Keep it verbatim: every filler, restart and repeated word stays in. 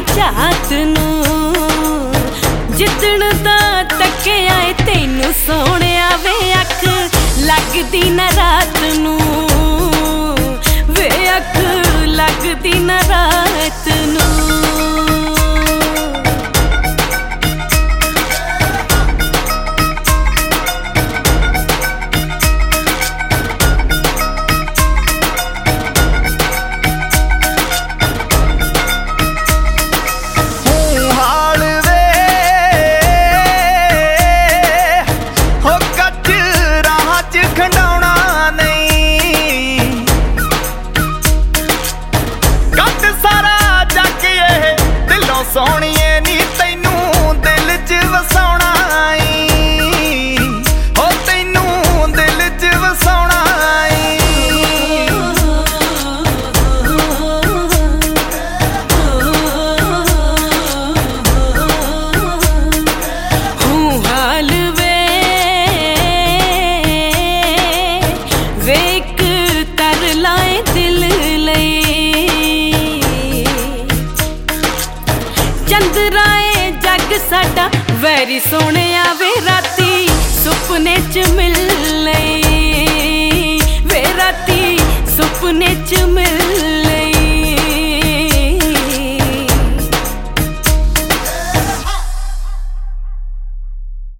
झात नू जिदण दा तकिया ए तैनू सोहणिया वे अख लगदी ना रात नू वे अख लगदी ना रात नू। सोहणिए नी तैनू दिल च वसाउणा ई हो तैनू दिल च वसाउणा ई। हूँ हाल वे वेक तर लाए दिल लई चंद्राए जग साडा वैरी सोहणे वे राती सुपने च मिल वे राती सुपने च मिल